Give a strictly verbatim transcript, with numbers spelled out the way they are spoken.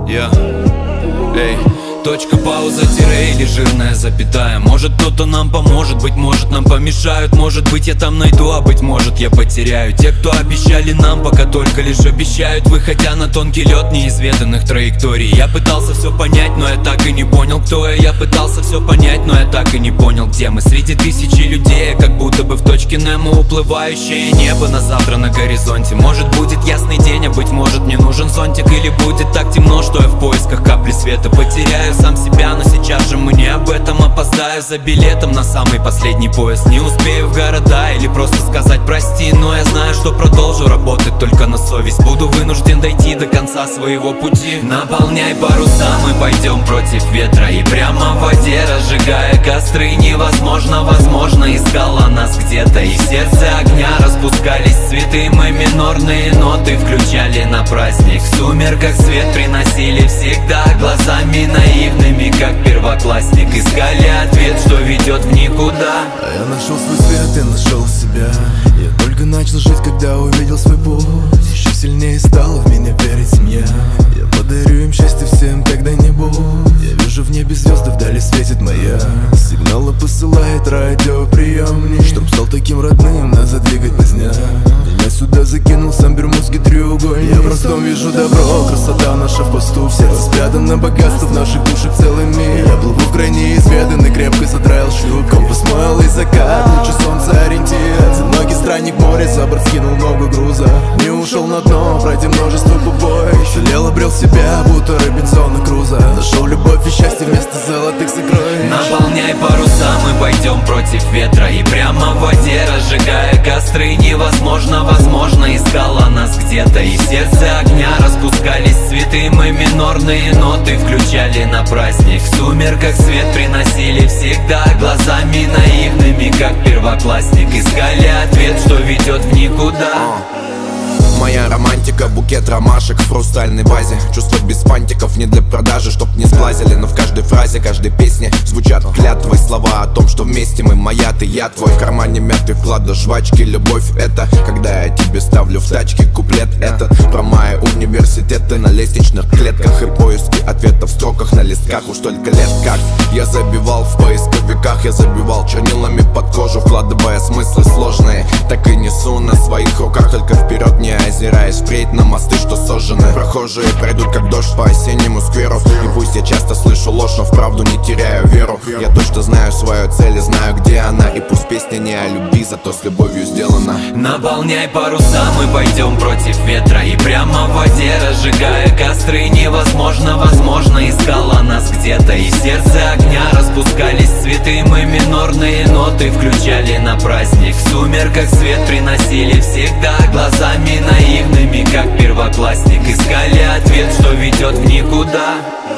Я, эй, точка, пауза, тире или жирная запятая. Может кто-то нам поможет, быть может нам помешают. Может быть я там найду, а быть может я потеряю. Те, кто обещали нам, пока только лишь обещают, выходя на тонкий лед неизведанных траекторий. Я пытался все понять, но я так и не понял, кто я. Я пытался все понять, но я так и не понял, где мы. Среди тысячи людей, как будто бы в точке Немо. Уплывающее небо на завтра на горизонте. Может будет ясный день, а быть может мне нужен зонтик. Или будет так темно, что я в поисках капли света потеряю сам себя, но сейчас же мы не об этом. Опоздаю за билетом на самый последний поезд. Не успею в города или просто сказать прости, но я знаю, что продолжу работать только на совесть. Буду вынужден дойти до конца своего пути. Наполняй паруса, мы пойдем против ветра. И прямо в воде, разжигая костры. Невозможно, возможно, искала нас где-то. И в сердце огня распускались цветы. Мы минорные ноты включали на праздник. В сумерках свет приносили всегда. Глазами наивными, как первоклассник. Искали ответ, что ведет в никуда. А я нашел свой свет и нашел себя. Я только начал жить, когда увидел свой путь. Еще сильнее стала в меня верить семья. Я подарю им счастье всем когда-нибудь. Я вижу в небе звезды, вдали светит моя. Сигналы посылает радиоприемник, чтоб стал таким родным, назад двигать поздня. Меня сюда закинул сам бермудский треугольник. Я просто вижу добро, красота наша в посту. В сердце спрятано богатство, в наших душах целый мир. Я плыву в крайне изведанный, крепко задраил шлюп. Компас мой алый закат, лучше солнца ориентир. Одинокий странник море, за борт скинул много груза. Не ушел на дно, пройдя множество побоищ. Жалел, обрел себя, будто Робинзона Круза. Нашел любовь и счастье вместо золотых сокровищ. Наполняй паруса, мы пойдем против ветра. И прямо в воде, разжигая костры. Невозможно, возможно, искала нас где-то. И в сердце огня распускались цветы. Мы минорные ноты включали на праздник. В сумерках свет приносили всегда. Глазами наивными, как первоклассник. Искали ответ, что ведет в никуда. Моя романтика, букет ромашек в хрустальной вазе. Чувства без фантиков, не для продажи, чтоб не сглазили. Но в каждой фразе, каждой песне звучат клятвы. Слова о том, что вместе мы, моя ты, я твой. В кармане мятый вклад до жвачки. Любовь это, когда я тебе ставлю в тачке куплет этот. Про мои университеты на лестничных клетках. И поиски ответов в строках на листках. Уж только лет как я забивал в поисковиках. Я забивал чернилами под кожу, вкладывая смыслы сложные. Так и несу на своих руках, только вперед не озираясь впредь на мосты, что сожжены. Прохожие пройдут как дождь по осеннему скверу. И пусть я часто слышу ложь, но в правду не теряю веру. Я точно знаю свою цель и знаю, где она. И пусть песня не о любви, зато с любовью сделана. Наполняй паруса, мы пойдем против ветра. И прямо в воде, разжигая костры. Невозможно, возможно, искала нас где-то. И в сердце огня распускались цветы. Мы минорные ноты включали на праздник. В сумерках свет приносили всегда. Глазами наивными, как первоклассник. Искали ответ, что ведет в никуда.